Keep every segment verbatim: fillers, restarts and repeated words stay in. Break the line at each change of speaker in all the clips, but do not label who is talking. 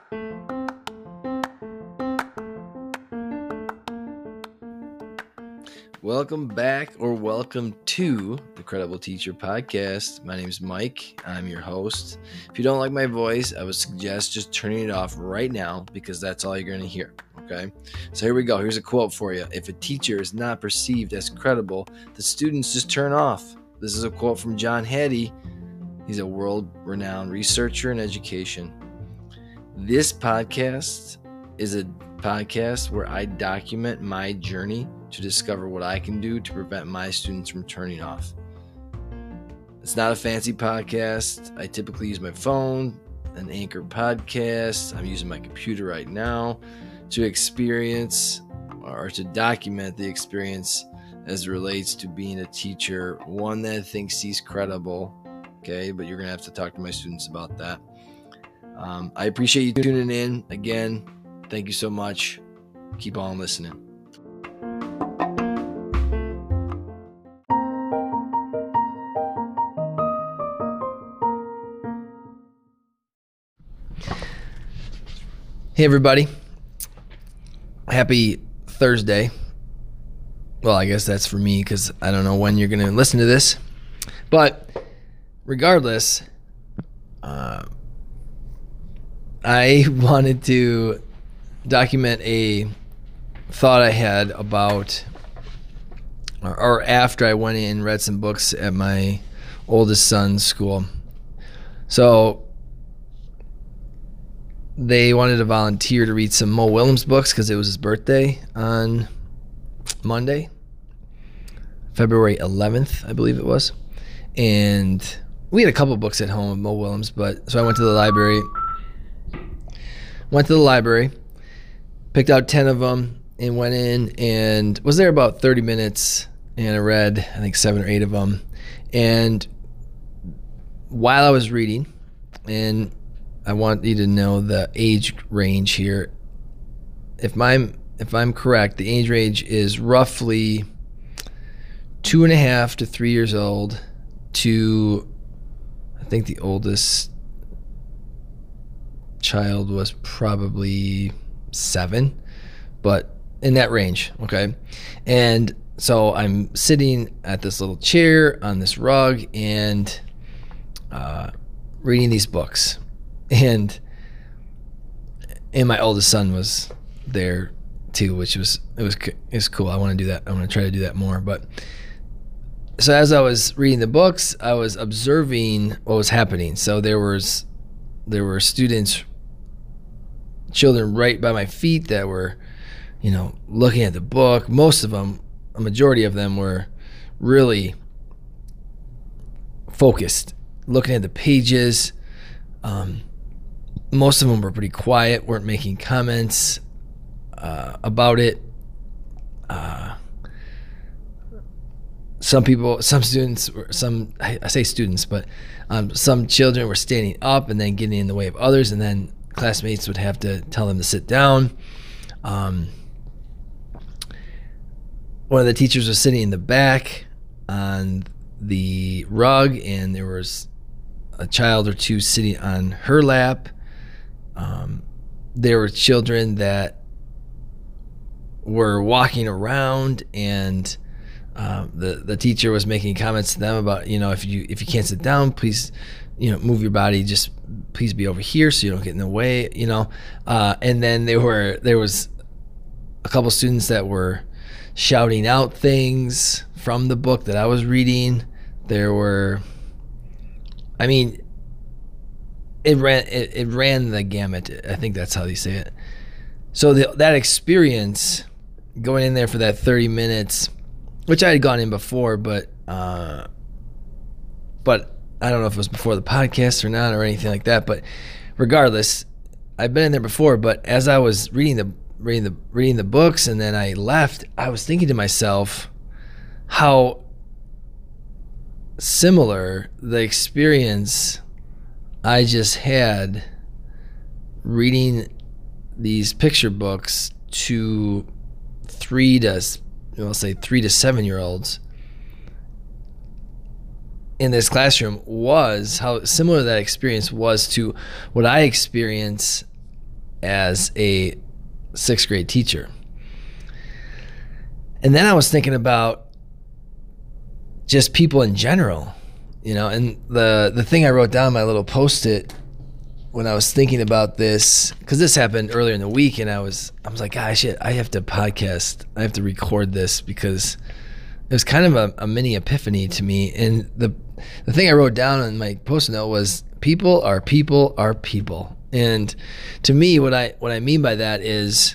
Welcome back, or welcome to the Credible Teacher Podcast. My name is Mike. I'm your host. If you don't like my voice, I would suggest just turning it off right now, because that's all you're going to hear. Okay, so here we go. Here's a quote for you. If a teacher is not perceived as credible, the students just turn off. This is a quote from John Hattie. He's a world-renowned researcher in education. This podcast is a podcast where I document my journey to discover what I can do to prevent my students from turning off. It's not a fancy podcast. I typically use my phone, an Anchor podcast. I'm using my computer right now to experience or to document the experience as it relates to being a teacher, one that thinks he's credible. Okay, but you're going to have to talk to my students about that. Um, I appreciate you tuning in. Again, thank you so much. Keep on listening. Hey everybody, happy Thursday. Well, I guess that's for me because I don't know when you're going to listen to this. But regardless, uh, I wanted to document a thought I had about, or, or after I went in and read some books at my oldest son's school. So they wanted to volunteer to read some Mo Willems books because it was his birthday on Monday, February eleventh, I believe it was. And we had a couple books at home of Mo Willems, but so I went to the library, went to the library, picked out ten of them and went in and was there about thirty minutes, and I read, I think, seven or eight of them. And while I was reading, and I want you to know the age range here. If I'm if I'm correct, the age range is roughly two and a half to three years old to, I think the oldest child was probably seven, but in that range, okay? And so I'm sitting at this little chair on this rug and uh, reading these books. And and my oldest son was there too, which was it was it was cool. I want to do that. I want to try to do that more. But so as I was reading the books, I was observing what was happening. So there was there were students, children right by my feet that were, you know, looking at the book. Most of them, a majority of them, were really focused, looking at the pages. Um, Most of them were pretty quiet, weren't making comments uh, about it. Uh, some people, some students, were, some I say students, but um, some children were standing up and then getting in the way of others, and then classmates would have to tell them to sit down. Um, one of the teachers was sitting in the back on the rug, and there was a child or two sitting on her lap. Um, there were children that were walking around, and um, the the teacher was making comments to them about, you know, if you if you can't sit down, please, you know, move your body. Just please be over here so you don't get in the way, you know. Uh, and then there were there was a couple students that were shouting out things from the book that I was reading. There were, I mean. It ran it, it ran the gamut. I think that's how they say it. So the, that experience, going in there for that thirty minutes, which I had gone in before, but uh, but I don't know if it was before the podcast or not or anything like that. But regardless, I've been in there before. But as I was reading the reading the reading the books and then I left, I was thinking to myself how similar the experience I just had reading these picture books to three to, I'll say three to seven year olds in this classroom was, how similar that experience was to what I experience as a sixth grade teacher. And then I was thinking about just people in general, you know, and the, the thing I wrote down, my little Post-it, when I was thinking about this, because this happened earlier in the week, and I was, I was like, gosh, shit, I have to podcast. I have to record this, because it was kind of a, a mini epiphany to me. And the the thing I wrote down on my Post-it note was, people are people are people. And to me, what I what I mean by that is,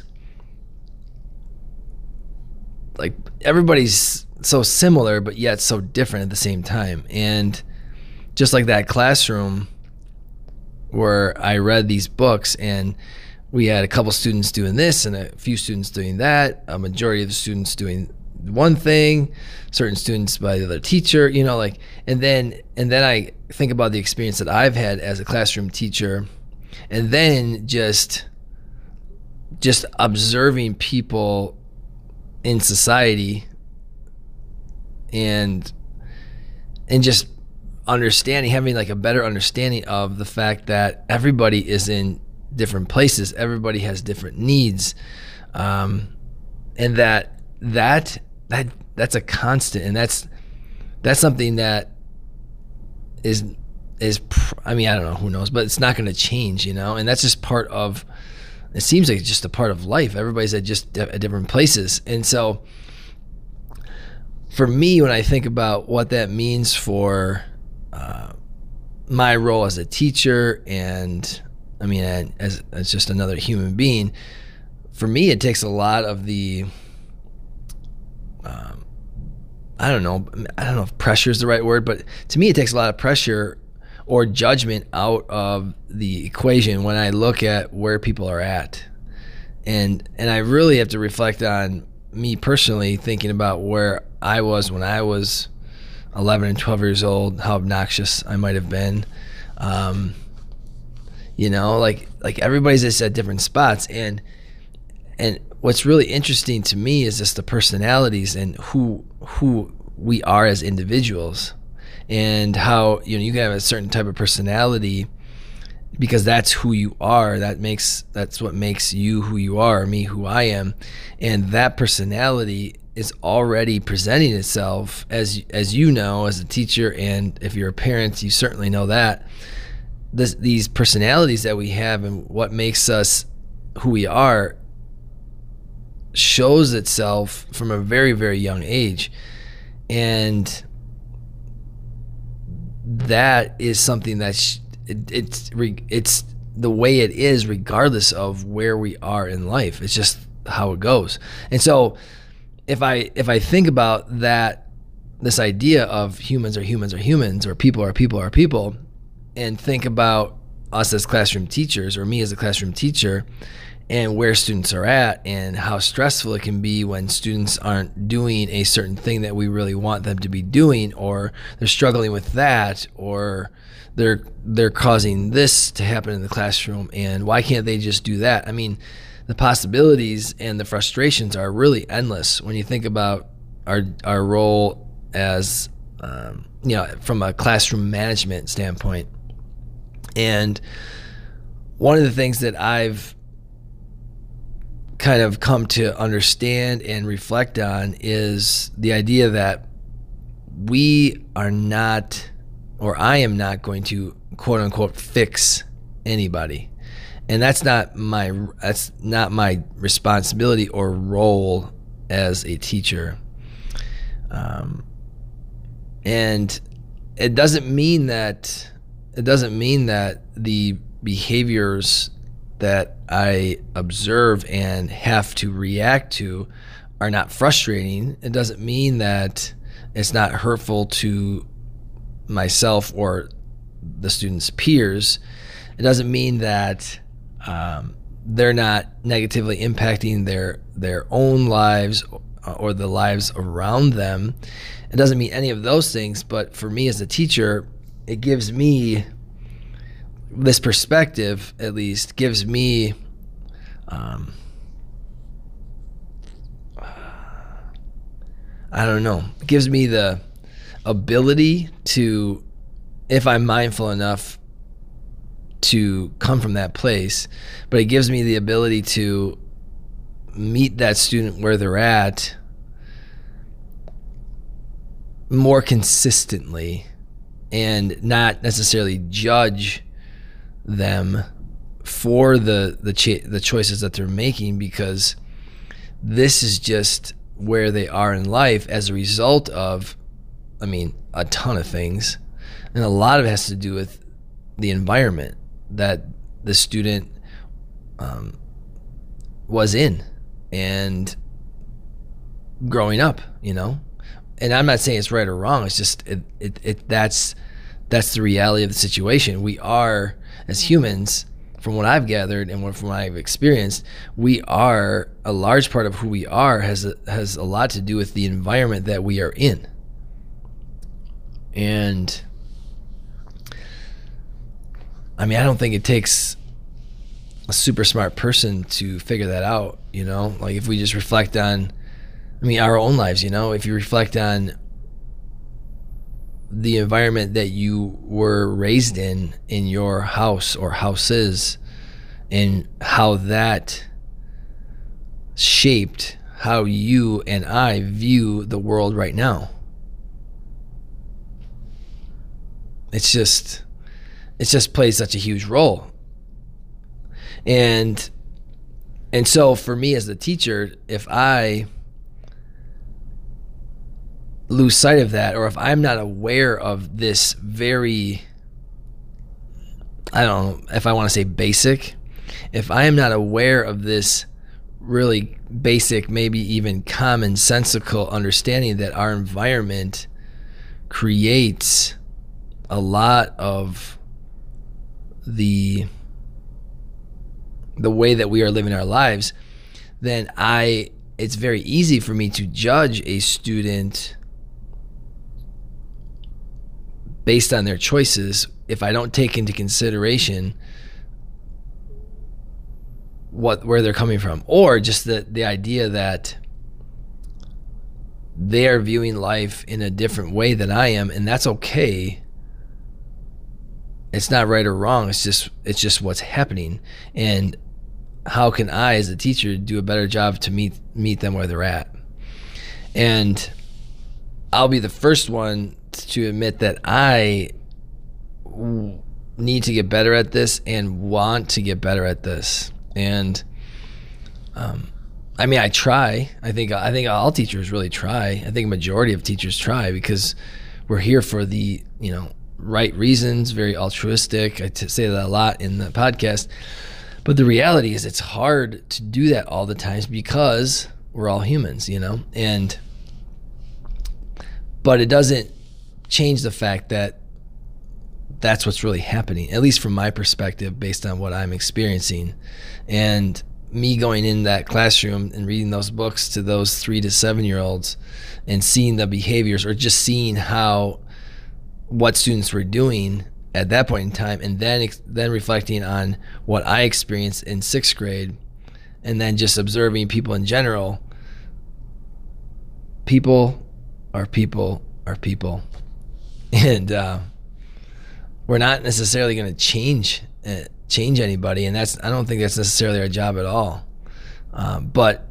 like, everybody's so similar, but yet so different at the same time. And just like that classroom where I read these books, and we had a couple students doing this and a few students doing that, a majority of the students doing one thing, certain students by the other teacher, you know, like, and then and then I think about the experience that I've had as a classroom teacher, and then just just observing people in society, and and just understanding, having like a better understanding of the fact that everybody is in different places, everybody has different needs, um, and that that that that's a constant, and that's that's something that is is I mean, I don't know, who knows, but it's not going to change, you know, and that's just part of. It seems like it's just a part of life. Everybody's at just at different places, and so for me, when I think about what that means for uh, my role as a teacher, and I mean, as, as just another human being, for me, it takes a lot of the, um, I don't know, I don't know if pressure is the right word, but to me, it takes a lot of pressure or judgment out of the equation when I look at where people are at. And and I really have to reflect on me personally, thinking about where I was when I was eleven and twelve years old, how obnoxious I might have been. Um, you know, like like everybody's just at different spots. And and what's really interesting to me is just the personalities and who who we are as individuals. And how, you know, you can have a certain type of personality because that's who you are. That makes that's what makes you who you are, me who I am. And that personality is already presenting itself, as as you know, as a teacher, and if you're a parent, you certainly know that. This, these personalities that we have and what makes us who we are shows itself from a very, very young age. And that is something that's it, it's it's the way it is regardless of where we are in life. It's just how it goes. And so if I if I think about that, this idea of humans are humans are humans, or people are people are people, and think about us as classroom teachers, or me as a classroom teacher, and where students are at, and how stressful it can be when students aren't doing a certain thing that we really want them to be doing, or they're struggling with that, or they're they're causing this to happen in the classroom, and why can't they just do that? I mean, the possibilities and the frustrations are really endless when you think about our our role as um, you know, from a classroom management standpoint. And one of the things that I've kind of come to understand and reflect on is the idea that we are not, or I am not going to quote unquote fix anybody. And that's not my that's not my responsibility or role as a teacher. Um, and it doesn't mean that it doesn't mean that the behaviors that I observe and have to react to are not frustrating. It doesn't mean that it's not hurtful to myself or the students' peers. It doesn't mean that um, they're not negatively impacting their their own lives or the lives around them. It doesn't mean any of those things, but for me as a teacher, it gives me this perspective, at least gives me um, I don't know, it gives me the ability to, if I'm mindful enough, to come from that place, but it gives me the ability to meet that student where they're at more consistently and not necessarily judge them for the the, cha- the choices that they're making, because this is just where they are in life as a result of, I mean, a ton of things. And a lot of it has to do with the environment that the student um, was in and growing up, you know. And I'm not saying it's right or wrong. It's just it, it, it that's that's the reality of the situation. We are, as humans, from what I've gathered and from what I've experienced, we are, a large part of who we are has a, has a lot to do with the environment that we are in. And I mean, I don't think it takes a super smart person to figure that out, you know? Like, if we just reflect on, I mean, our own lives, you know? If you reflect on the environment that you were raised in, in your house or houses, and how that shaped how you and I view the world right now. It's just, it just plays such a huge role. And, and so for me as the teacher, if I lose sight of that, or if I'm not aware of this very, I don't know if I want to say basic, if I am not aware of this really basic, maybe even commonsensical understanding that our environment creates a lot of the the way that we are living our lives, then I it's very easy for me to judge a student based on their choices if I don't take into consideration what where they're coming from, or just the the idea that they are viewing life in a different way than I am, and that's okay. It's not right or wrong. It's just it's just what's happening. And how can I, as a teacher, do a better job to meet meet them where they're at? And I'll be the first one to admit that I need to get better at this and want to get better at this. And um, I mean, I try. I think I think all teachers really try. I think a majority of teachers try, because we're here for the, you know, right reasons, very altruistic. I t- say that a lot in the podcast. But the reality is it's hard to do that all the times, because we're all humans, you know? And but it doesn't change the fact that that's what's really happening, at least from my perspective, based on what I'm experiencing. And me going in that classroom and reading those books to those three to seven year olds and seeing the behaviors, or just seeing how what students were doing at that point in time, and then then reflecting on what I experienced in sixth grade, and then just observing people in general. People are people are people, and uh, we're not necessarily going to change uh, change anybody, and that's I don't think that's necessarily our job at all. Um, but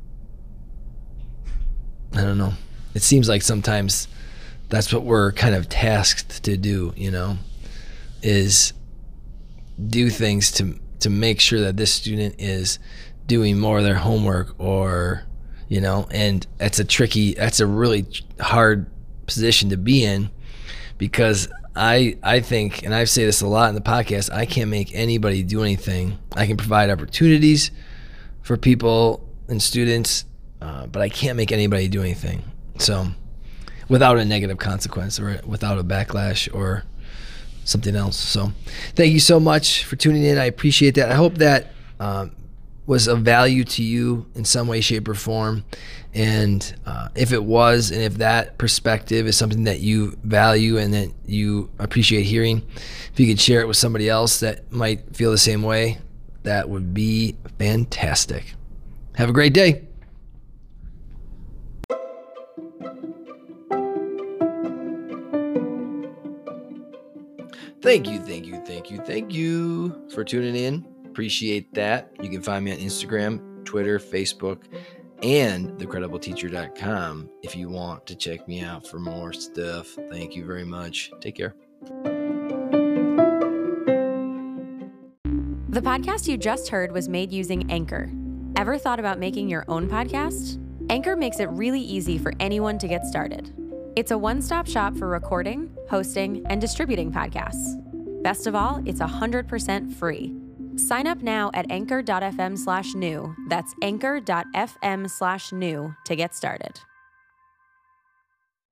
I don't know. It seems like sometimes that's what we're kind of tasked to do, you know, is do things to to make sure that this student is doing more of their homework, or, you know, and that's a tricky, that's a really hard position to be in, because I I think, and I say this a lot in the podcast, I can't make anybody do anything. I can provide opportunities for people and students, uh, but I can't make anybody do anything. So without a negative consequence, or without a backlash or something else. So thank you so much for tuning in. I appreciate that. I hope that um, was of value to you in some way, shape, or form. And uh, if it was, and if that perspective is something that you value and that you appreciate hearing, if you could share it with somebody else that might feel the same way, that would be fantastic. Have a great day. thank you, thank you, thank you, thank you for tuning in. Appreciate that. You can find me on Instagram, Twitter, Facebook, and the credible teacher dot com if you want to check me out for more stuff. Thank you very much. Take care.
The podcast you just heard was made using Anchor. Ever thought about making your own podcast? Anchor makes it really easy for anyone to get started. It's a one-stop shop for recording, hosting, and distributing podcasts. Best of all, it's one hundred percent free. Sign up now at anchor dot f m slash new. That's anchor dot f m slash new to get started.